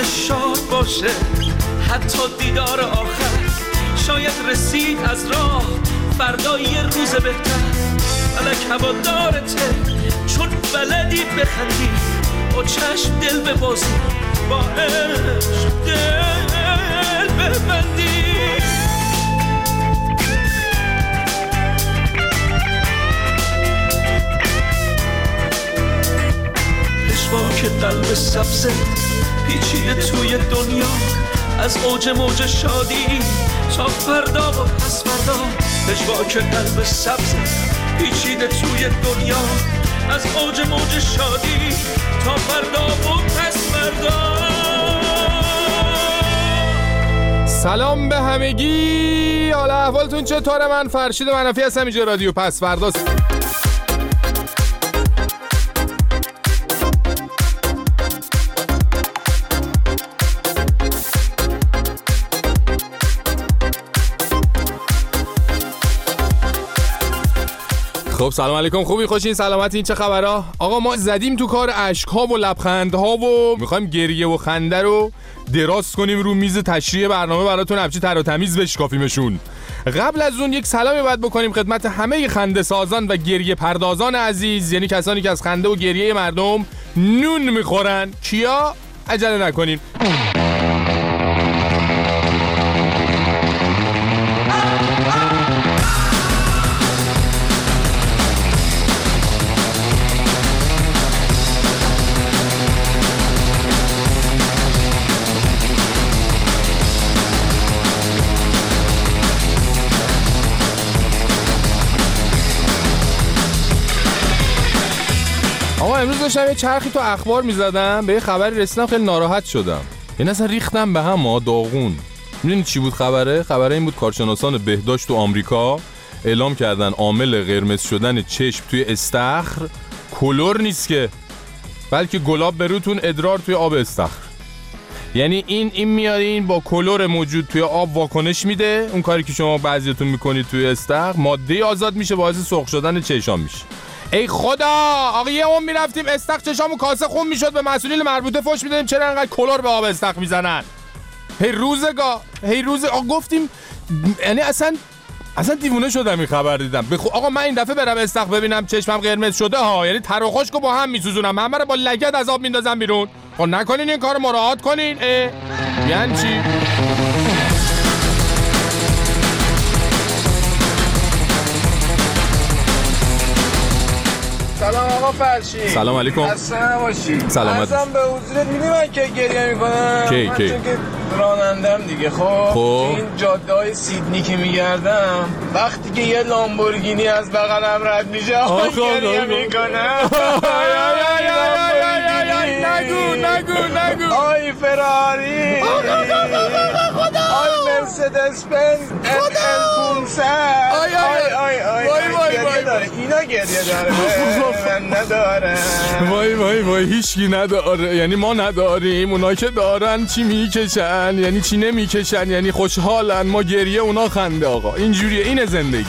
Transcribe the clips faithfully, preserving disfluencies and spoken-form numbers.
شاد باشه، حتی دیدار آخر شاید رسید از راه، فردا یه روز بهتر. فلک هوادارته چون بلدی بخندی، با چشم دل ببازی، با عشق دل ببندی. پشواک قلب سبزه پیچیده توی دنیا، از اوج موج شادی تا فردا و پس فردا. پشواک قلب سبزه پیچیده توی دنیا، از اوج موج شادی تا فردا و پس فردا. سلام به همگی، حالا احوالتون چطوره؟ من فرشید منافی هستم، اینجا رادیو پس فرداست. خب سلام علیکم، خوبی؟ خوشین؟ سلامتی؟ این چه خبرها؟ آقا ما زدیم تو کار اشک‌ها و لبخندها و میخوایم گریه و خنده رو دراز کنیم رو میز تشریح برنامه براتون، همچی تر و تمیز بشکافیمشون. قبل از اون یک سلامی باید بکنیم خدمت همه خنده سازان و گریه پردازان عزیز، یعنی کسانی که از خنده و گریه مردم نون میخورن. کیا؟ عجله نکنین. آقا امروز داشتم یه چرخی تو اخبار میزدم، به یه خبری رسیدم خیلی ناراحت شدم. یعنی اصلا ریختم به هم ها، داغون. میدونی چی بود خبره؟ خبره این بود کارشناسان بهداشت تو آمریکا اعلام کردن عامل قرمز شدن چشم توی استخر کلور نیست که، بلکه گلاب بروتون ادرار توی آب استخر. یعنی این این میاد این با کلور موجود توی آب واکنش میده، اون کاری که شما بعضیتون میکنید توی استخر، ماده آزاد میشه باعث سرخ شدن چشام میشه. ای خدا آقا، یه اون میرفتیم استخر چشامو کاسه خون میشد، به مسئولین مربوطه فوش میدادیم چرا انقدر کلور به آب استخر میزنن. هی روزگا هی روز آقا گفتیم، یعنی اصلا اصلا دیوونه شدم این خبر دیدم. بخو... آقا من این دفعه برم استخر ببینم چشمم قرمز شده ها، یعنی تر و خشکو با هم میسوزونم، من برای با لگد از آب میندازم بیرون. خب نکنین این کارو، مراعات کنین. اه یعنی چی؟ سلام آقا فرشید. سلام علیکم. اصلا نباشی. سلامت. اصلا به حضورت میدی من که گریه میکنم. کی من کی چون که رانندم دیگه. خب خب این جاده های سیدنی که میگردم، وقتی که یه لامبورگینی از بغلم رد میشه آقا گریه میکنم. نگو نگو نگو. آی فراری، آی مرسدس بنز ام ال پانصد. آی آی آی آی داره. اینا گریه داره، من ندارم. وای وای وای هیچکی نداره، یعنی ما نداریم، اونا که دارن چی میکشن، یعنی چی نمیکشن، یعنی خوشحالن، ما گریه اونا خنده. آقا اینجوریه، اینه زندگی.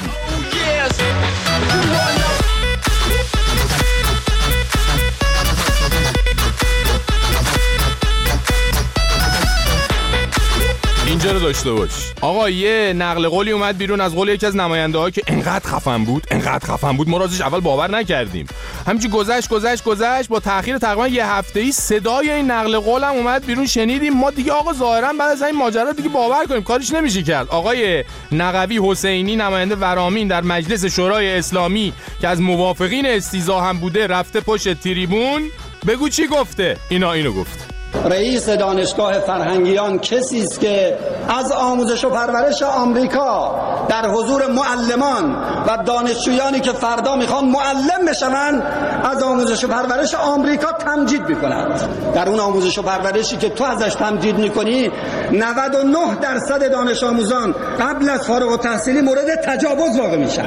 اینجا رو داشته باش. آقا یه نقل قولی اومد بیرون از قول یکی از نماینده‌ها که انقدر خفن بود انقدر خفن بود ما رازش اول باور نکردیم، همینجوری گذشت گذشت گذشت با تأخیر تقریبا یه هفته‌ای صدای این نقل قول هم اومد بیرون، شنیدیم ما دیگه. آقا ظاهرا بعد از این ماجرا دیگه باور کنیم کارش نمیشه کرد. آقای نقوی حسینی نماینده ورامین در مجلس شورای اسلامی که از موافقین استیضاح هم بوده رفته پشت تریبون، بگو چی گفته؟ اینا اینو گفت: رئیس دانشگاه فرهنگیان کسی است که از آموزش و پرورش آمریکا در حضور معلمان و دانشجویانی که فردا میخوان معلم بشن از آموزش و پرورش آمریکا تمجید میکند. در اون آموزش و پرورشی که تو ازش تمجید میکنی نود و نه درصد دانش آموزان قبل از فارغ التحصیلی مورد تجاوز واقع میشن.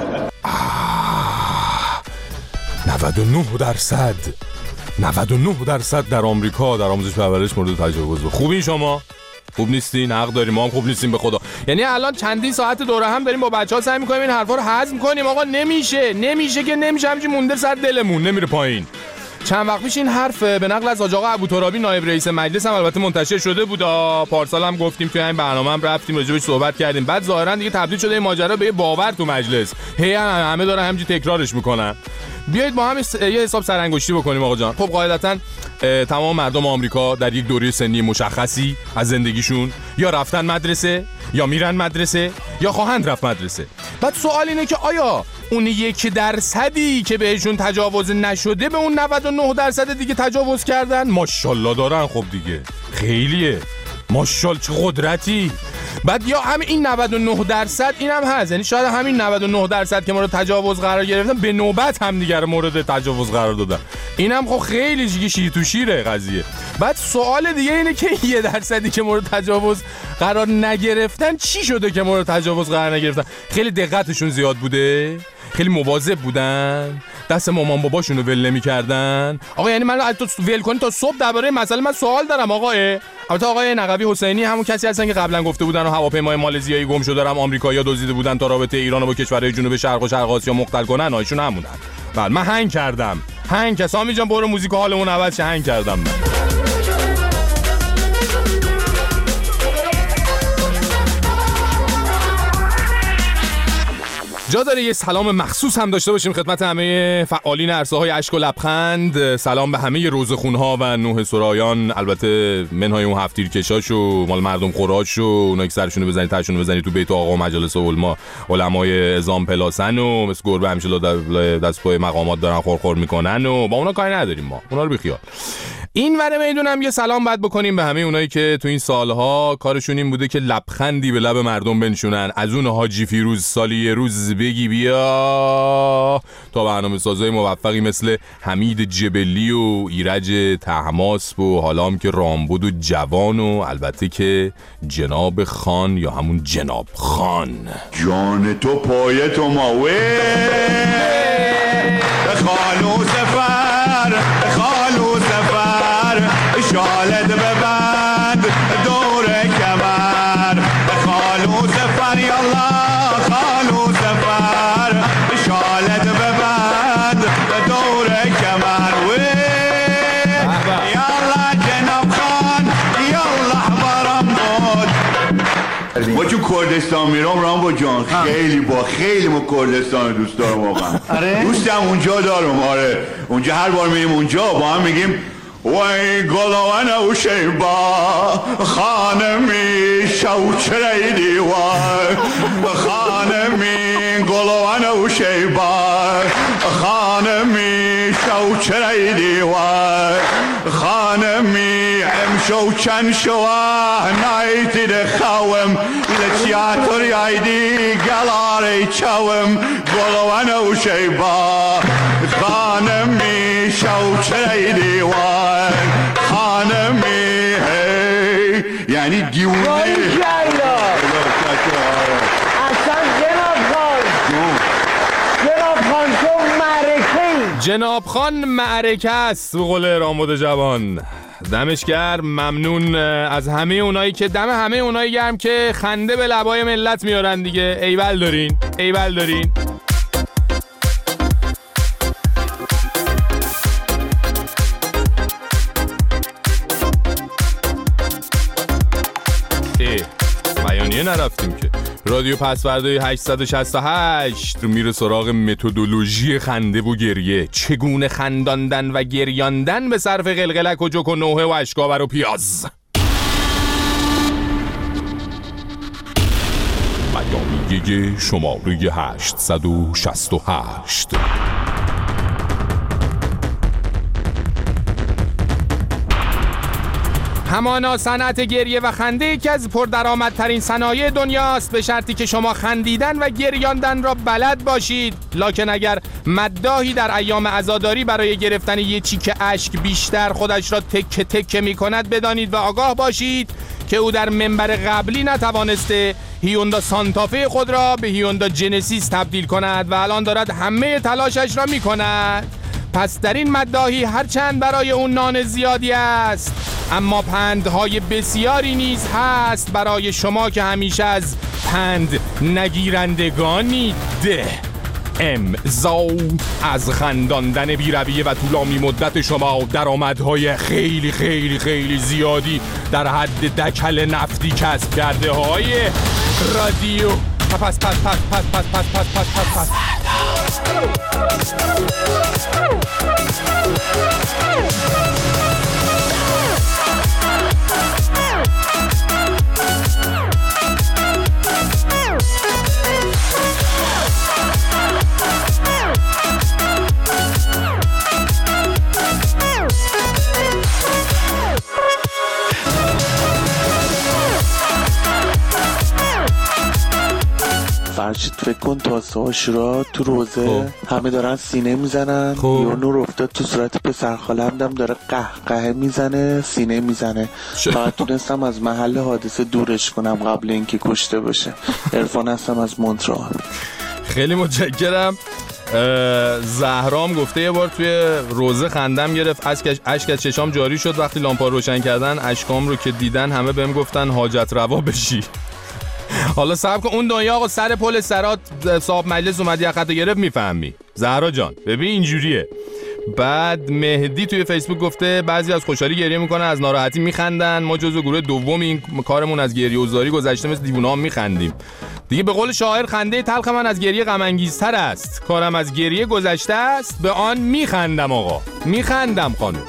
نود و نه درصد نود و نه درصد در آمریکا در آموزش پرورش مورد تجاوز. خوبین شما؟ خوب نیستین؟ حق داریم، ما هم خوب نیستیم به خدا. یعنی الان چندین ساعت دوره هم داریم با بچه‌ها سعی می‌کنیم این حرفا رو هضم کنیم. آقا نمیشه، نمیشه که نمیشه، همینجوری مونده سر دلمون نمیره پایین. چند وقت پیش این حرف به نقل از آقا ابوترابی نایب رئیس مجلس هم البته منتشر شده بود. پارسال هم گفتیم توی این برنامه هم رفتیم راجعش صحبت کردیم. بعد ظاهرا دیگه تبدیل شده این ماجرا به یه باور تو مجلس. هی هم همه دارن همینجوری تکرارش میکنن. بیایید با هم یه حساب سرانگشتی بکنیم آقا جان. خب قاعدتاً تمام مردم آمریکا در یک دوره سنی مشخصی از زندگیشون یا رفتن مدرسه یا میرن مدرسه یا خواهند رفت مدرسه. بعد سوال اینه که آیا اون یک درصدی که بهشون تجاوز نشده به اون نود و نه درصد دیگه تجاوز کردن؟ ماشاءالله دارن. خب دیگه خیلیه، ماشاءالله چه قدرتی. بعد یا همین این نود و نه درصد اینم هست، یعنی شاید همین نود و نه درصد که مورد تجاوز قرار گرفتن به نوبت هم دیگر مورد تجاوز قرار دادن. اینم خب خیلی دیگه شیر تو شیره قضیه. بعد سوال دیگه اینه که یه درصدی که مورد تجاوز قرار نگرفتن چی شده که مورد تجاوز قرار نگرفتن؟ خیلی دقتشون زیاد بوده، خیلی مواظب بودن، دست مامان باباشونو ول نمی‌کردن. آقا یعنی من تو ول کنی تا صبح درباره مسئله من سوال دارم آقا. البته آقای نقوی حسینی همون کسی هستن که قبلا گفته بودن و هواپیمای مالزیایی گم شده رم آمریکایی‌ها دزدیده بودن تا رابطه ایران با کشورهای جنوب شرق و شرق آسیا مختل کنن. ایشون همونن. بله من هنگ کردم. هنگ سامی جان برو موزیک حالمون عوض شه. هنگ کردم من. جا داره یه سلام مخصوص هم داشته باشیم خدمت همه فعالین عرصه‌های اشک و لبخند. سلام به همه روزخون‌ها و نوح سرایان، البته منهای اون هفت‌تیرکشاش و مال مردم خوراش و اونایی که سرشونو بزنید تاشونو بزنید تو بیت آقا و مجالس علما علمای اعظام پلاسن و مثل گربه همیشه دست پای مقامات دارن خورخور میکنن و با اونا کاری نداریم، ما اونا رو بیخیال. این وره میدونم یه سلام باید بکنیم به همه اونایی که تو این سالها کارشون این بوده که لبخندی به لب مردم بنشونن. از اون حاجی فیروز سالی یه روز بگی بیا تا برنامه سازای موفقی مثل حمید جبلی و ایرج طهماسب و حالا هم که رامبد و جوان و البته که جناب خان یا همون جناب خان. جان تو پای تو ماوه خالو سفر خالو سفر شالت ببند دور کمر خالو سفر یالله خالو سفر شالت ببند دور کمر یالله جناب خان یالله برام بود. ما چون کردستان میرم رامبو جان خیلی با خیلی ما کردستان دوست دارم واقعا. دوستم اونجا دارم. آره اونجا هر بار میریم اونجا با هم میگیم وای گلوان و شیبا خانمی شوچریدی وای خانمی گلوان و شیبا خانمی شوچریدی وای خانمی امشو چند شوه نایتی دخوام لتیاتر یایدی گلاری چوم گلوان و شیبا خانمی شوچریدی وای خانمی هی یعنی دیونه. اصلا جناب خان جناب خان تو معرکه‌ای. جناب خان معرکه است به قول رامبد جوان. دمش گرم. ممنون از همه اونایی که دم همه اونایی گرم که خنده به لبای ملت میارن دیگه. ایول دارین ایول دارین. بیانیه نرفتیم که. رادیو پسوردهای هشتصد و شصت و هشت میره سراغ متدولوژی خنده و گریه. چگونه خنداندن و گریاندن به صرف قلقلک و جوک و نوحه و اشکاور و پیاز. بیانیه شماره هشتصد و شصت و هشت. همانا صنعت گریه و خنده یکی از پردرآمدترین صنایع دنیاست، به شرطی که شما خندیدن و گریاندن را بلد باشید. لکن اگر مداحی در ایام عزاداری برای گرفتن یه چیک اشک بیشتر خودش را تکه تکه می کند، بدانید و آگاه باشید که او در منبر قبلی نتوانسته هیوندا سانتافه خود را به هیوندا جنسیس تبدیل کند و الان دارد همه تلاشش را می کند. پس در این مداحی هرچند برای اون نان زیادی است، اما پندهای بسیاری نیز هست برای شما که همیشه از پند نگیرندگانی ده. امضا از خنداندن بی‌رویه و طولانی مدت شما درآمدهای خیلی خیلی خیلی زیادی در حد دکل نفتی کسب کرده های رادیو پس پس پس پس پس پس پس پس پس پس فرشید فکر کن تاسه آشورا تو روزه همه دارن سینه میزنن، یه نور افتاد تو صورت پسر خالم دم داره قهقه میزنه سینه میزنه. فقط تونستم از محل حادثه دورش کنم قبل اینکه کشته باشه. عرفان هستم از مونترال. خیلی متشکرم. زهرام گفته یه بار توی روزه خندم گرفت، اشک از چشام جاری شد وقتی لامپا روشن کردن، اشکام رو که دیدن همه بهم گفتن حاجت روا بشی. حالا صبر کن اون دنیا آقا سر پل سرات صاحب مجلس اومد یقتو گرفت میفهمی زهرا جان. ببین اینجوریه. بعد مهدی توی فیسبوک گفته بعضی از خوشحالی گریه میکنن از ناراحتی میخندن، ما جزو گروه دوم این کارمون از گریه و زاری گذشته مثل دیوونه هم میخندیم دیگه. به قول شاعر خنده تلخ من از گریه غم انگیزتر است، کارم از گریه گذشته است به آن میخندم آقا میخندم خانم.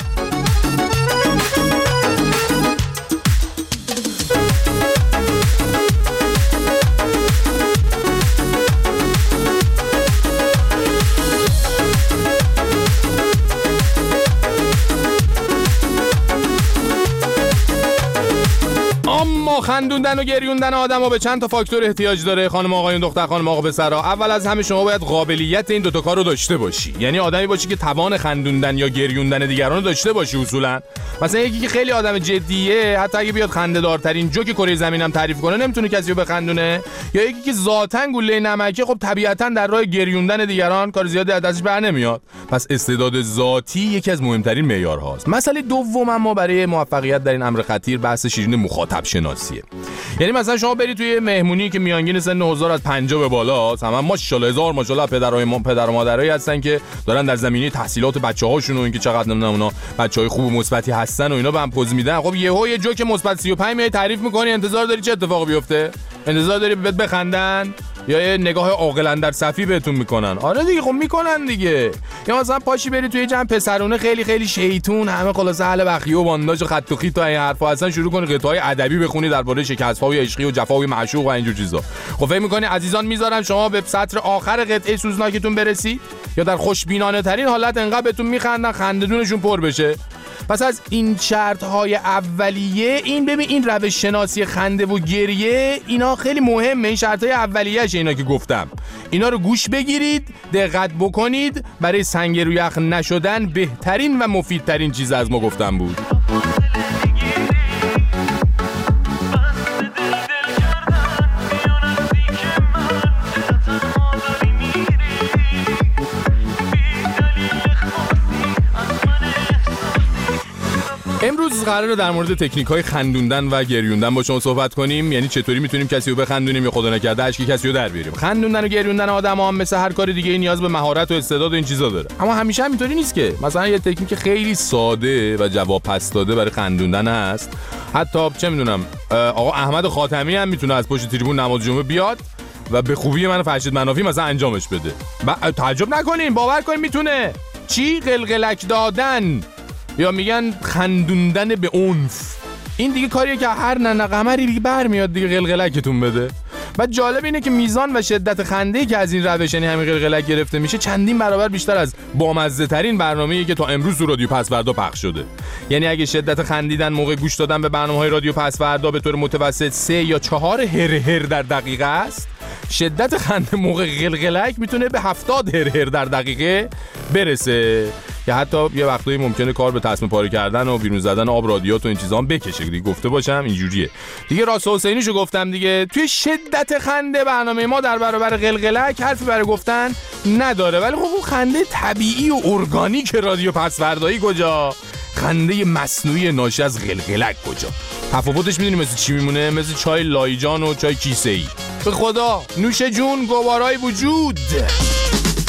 اما خندوندن و گریوندن آدم‌ها به چند تا فاکتور احتیاج داره خانم آقایون دختر خانم آقا پسرا. اول از همه شما باید قابلیت این دو تا کارو داشته باشی، یعنی آدمی باشی که توان خندوندن یا گریوندن دیگران رو داشته باشی. اصولا مثلا یکی که خیلی آدم جدیه حتی اگه بیاد خنده‌دارترین جوک کره زمینم تعریف کنه نمیتونه کسی رو بخندونه، یا یکی که ذاتاً گوله نمکه خب طبیعتاً در راه گریوندن دیگران کار زیادی از دستش بر نمیاد. پس استعداد ذاتی یکی از مهمترین معیارهاست. مسئله دوم ما برای موفقیت در این امر خطیر بحث شیرین مخاطب شناسیه. یعنی مثلا شما برید توی مهمونی که میانگین سن حضار از پنجاه به بالا، تمام ماشاءالله هزار ماشاءالله پدرای ما پدر و مادرایی هستن که دارن در زمینه تحصیلات بچه‌هاشون و اینکه چقدر نمیدونم اونا بچهای خوب و مثبتی هستن و اینا به هم پوز میدن. خب یهو یه جوک مثبت سی و پنج می تعریف می‌کنی، انتظار داری چه اتفاقی بیفته؟ انتظار داری بهت بخندن یا یه نگاه عاقل در صفی بهتون میکنن؟ آره دیگه خب میکنن دیگه. یا مثلا پاشی بری توی جمع پسرونه خیلی خیلی شیطون همه خلاصه اهل بخیه و بانداج و خط و خیط و این حرفا هستن، شروع کنی قطعه‌های ادبی بخونی درباره شکست‌های عشقی و جفای معشوق و اینجور چیزا. خب فکر میکنی عزیزان میذارن شما به سطر آخر قطعه سوزناکتون برسی یا در خوشبینانه ترین حالت انقدر بهتون میخندن خنده‌دونشون پر بشه؟ پس از این شرط‌های اولیه این ببین این روش شناسی خنده و گریه اینا خیلی مهمه. این شرط‌های اولیه‌اش اینا که گفتم اینا رو گوش بگیرید، دقت بکنید. برای سنگ رو یخ نشدن بهترین و مفیدترین چیز از ما گفتم بود. امروز قراره در مورد تکنیک‌های خندوندن و گریوندن با شما صحبت کنیم. یعنی چطوری میتونیم کسی رو بخندونیم یا خدا نکرده اشکی کسی رو در بیاریم. خندوندن و گریوندن آدم‌ها هم مثل هر کار دیگه نیاز به مهارت و استعداد و این چیزا داره. اما همیشه هم اینطوری نیست که مثلا یه تکنیک خیلی ساده و جواب پس داده برای خندوندن هست. حتی چه میدونم آقا احمد خاتمی هم میتونه از پشت تریبون نماز جمعه بیاد و به خوبی من فرشید منافی مثلا انجامش بده. تعجب نکنین، باور کنین میتونه. چی قلقلک دادن یا میگن خندوندن به عنف، این دیگه کاریه که هر ننه قمری دیگه برمیاد دیگه قلقلکتون بده. بعد جالب اینه که میزان و شدت خنده‌ای که از این روش یعنی همین قلقلک گرفته میشه چندین برابر بیشتر از بامزه ترین برنامه‌ای که تا امروز تو رادیو پسوردا پخش شده. یعنی اگه شدت خندیدن موقع گوش دادن به برنامه‌های رادیو پسوردا به طور متوسط سه یا چهار هر هر در دقیقه است، شدت خنده موقع قلقلک میتونه به هفتاد هر هر در دقیقه برسه که حتی یه وقتایی ممکنه کار به تصمیم پاره کردن و بیرون زدن آب رادیات و این چیزا هم بکشه. دیگه گفته باشم اینجوریه دیگه. راست حسینیشو گفتم دیگه. توی شدت خنده برنامه ما در برابر قلقلک حرفی برای گفتن نداره. ولی خب اون خنده طبیعی و ارگانیک رادیو پسوردایی کجا؟ خنده مصنوعی ناشی از قلقلک کجا؟ تفاوتش میدونی مثل چی میمونه؟ مثل چای لایجان و چای کیسه‌ای. به خدا نوش جون گوارای وجود.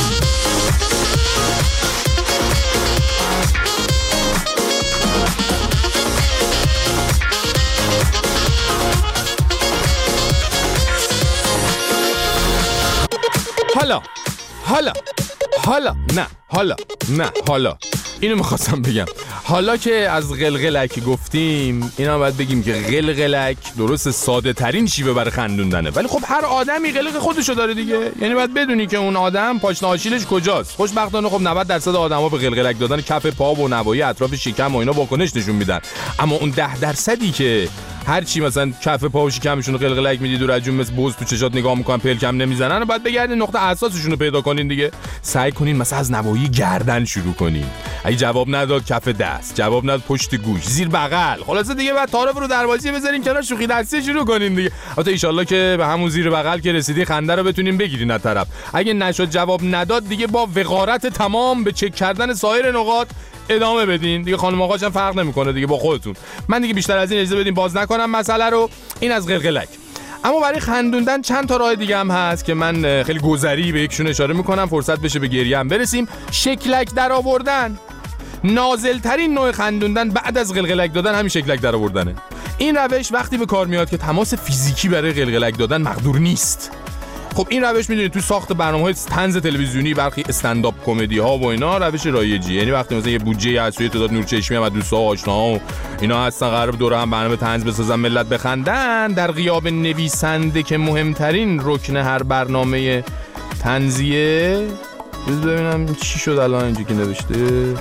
حالا حالا حالا نه حالا نه حالا اینو میخواستم بگم. حالا که از قلقلک گفتیم، اینا باید بگیم که قلقلک درست ساده ترین شیوه برای خندوندنه، ولی خب هر آدمی قلق خودشو داره دیگه. یعنی باید بدونی که اون آدم پاشنه آشیلش کجاست. خوشبختانه خب نود درصد آدما به قلقلک دادن کف پا و نواحی اطراف شکم و اینا واکنش نشون میدن، اما اون ده درصدی که هر چی مثلا کف پا و شکمشون رو قلقلک میدید و رجون مثل بز تو چشات نگاه میکنن پلکم نمیزنن، بعد بگردین نقطه اساسشون رو پیدا کنین دیگه. سعی کنین مثلا از نواحی گردن شروع کنین، اگه جواب نداد کف دست، جواب نداد پشت گوش، زیر بغل، خلاصه دیگه بعد تعارف رو دروازی بذارین کنار، شوخی دستی شروع کنین دیگه. البته ان شاءالله که به همون زیر بغل که رسیدی خنده رو بتونین بگیرین از طرف. اگه نشد جواب نداد دیگه با وقارت تمام به چک کردن سایر نقاط ادامه بدین دیگه. خانم آقاش هم فرق نمیکنه دیگه با خودتون. من دیگه بیشتر از این اجازه بدین باز نکنم مسئله رو. این از قلقلک. اما برای خندوندن چند تا راه دیگه هم هست که من خیلی گذری به یکشون اشاره میکنم فرصت بشه به گریه هم برسیم. شکلک در آوردن. نازلترین نوع خندوندن بعد از قلقلک دادن همین شکلک در آوردنه. این روش وقتی به کار میاد که تماس فیزیکی برای قلقلک دادن مقدور نیست. خب این روش میدونید تو ساخت برنامه‌های طنز تلویزیونی، برخی استندآپ کمدی ها و اینا روش رایجی. یعنی وقتی مثلا یه بودجه هست و یه تعداد نورچشمی هم دوستا و آشناها و اینا هستن قرار دور هم برنامه طنز بسازن ملت بخندن، در غیاب نویسنده که مهمترین رکن هر برنامه طنزیه. ببینم چی شد الان اینجا که نوشته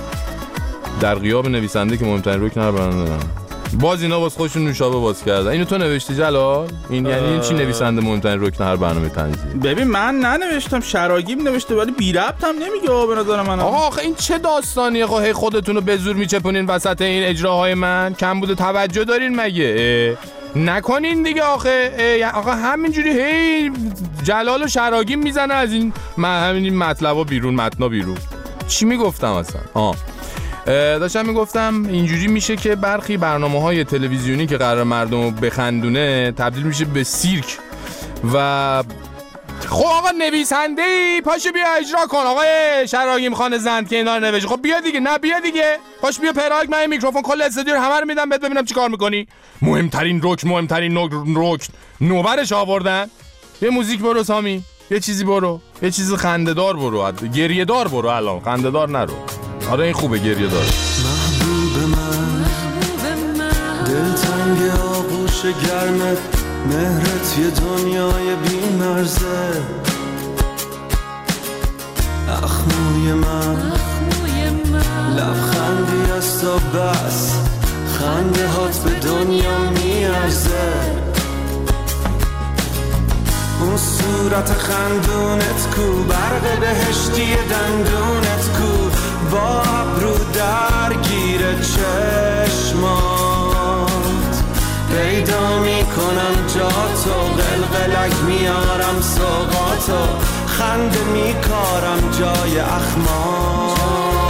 در غیاب نویسنده که مهمترین رکن هر برنامه. باز اینا واسه خودشون نوشابه باز کردن. اینو تو نوشتی جلال؟ این یعنی چی نویسنده مهمترین رکن هر برنامه طنزی؟ ببین من ننوشتم، شراگیم نوشته، ولی بی ربط هم نمیگه به نظر من. آقا آخه این چه داستانیه؟ خب هی خودتون رو به زور میچپونین وسط این اجراهای من. کم بوده توجه دارین مگه؟ نکنین دیگه آخه. آخه همینجوری هی جلال و شراگیم میزنه از این همین مطلبا بیرون، متنا بیرون. چی میگفتم اصلا؟ آه داشتم میگفتم اینجوری میشه که برخی برنامه‌های تلویزیونی که قرار مردم رو بخندونه تبدیل میشه به سیرک. و خب آقا نویسنده‌ای پاشو بیا اجرا کن آقای شراگیم خان زند که اینا رو نوشته. خب بیا دیگه. نه بیا دیگه، پاش بیا پراگ، من میکروفون کل استودیو رو همه رو میدم بهت ببینم چیکار میکنی. مهمترین رک مهمترین رک نوبرش آوردن. یه موزیک برو سامی، یه چیزی برو، یه چیز خنده‌دار برو، گریه دار برو، الان خنده‌دار نرو. آره این خوبه گریه داره. محبوب من دلتنگ آغوش گرمت، مهرت یه دنیای بی مرزه. اخموی من لبخندی است و بس، خنده هات به دنیا میارزه. اون صورت خندونت کو، برق بهشتی دندونت کو، با ابرو درگیر چشمات. پیدا میکنم جاتو، قلقلک میارم سوقاتو، خنده میکارم جای اخمات.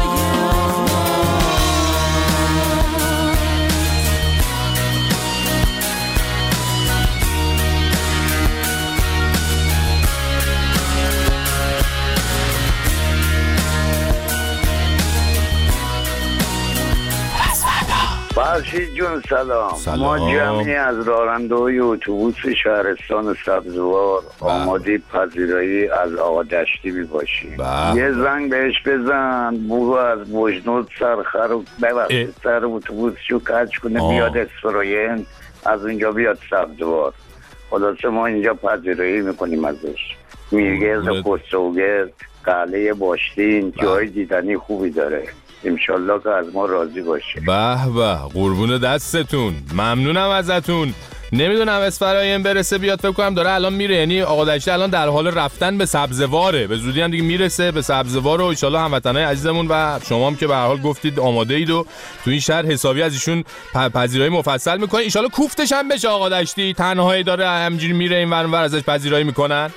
فرشید جون سلام. سلام. ما جمعی از راننده‌های اتوبوس شهرستان سبزوار آماده پذیرایی از آقا دشتی میباشیم. یه زنگ بهش بزن برو از بجنود سرخر و ببخشید سر اتوبوسشو کج کنه آه. بیاد اسفراین، از اونجا بیاد سبزوار. خلاصه ما اینجا پذیرایی میکنیم ازش. میرگرد و خسروگرد، قلعه باشتین، جای دیدنی خوبی داره. انشالله که از ما راضی باشه. به به قربون دستتون، ممنونم ازتون. نمیدونم اسفراین برسه بیاد، فکر کنم داره الان میره. یعنی آقا دشتی الان در حال رفتن به سبزواره، به زودی هم دیگه میرسه به سبزوار. و ان شاءالله هموطنای عزیزمون و شما هم که به هر حال گفتید آماده اید و تو این شهر حسابی از ایشون پذیرایی مفصل میکنین. ان شاءالله کوفتش هم بشه. آقا دشتی تنهایی داره همینجوری میره این ور اون ور ازش پذیرایی میکنن.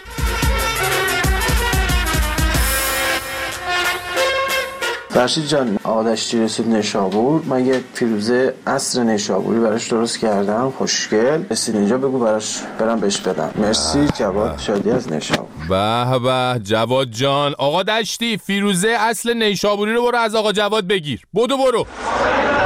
فرشید جان، آقا دشتی رسید نیشابور، من یه فیروزه عصر نیشابوری براش درست کردم، خوشگل. رسید اینجا بگو براش برم بهش بدم. مرسی جواد شادی از نیشابور. به به جواد جان. آقا دشتی فیروزه اصل نیشابوری رو برو از آقا جواد بگیر. بدو برو.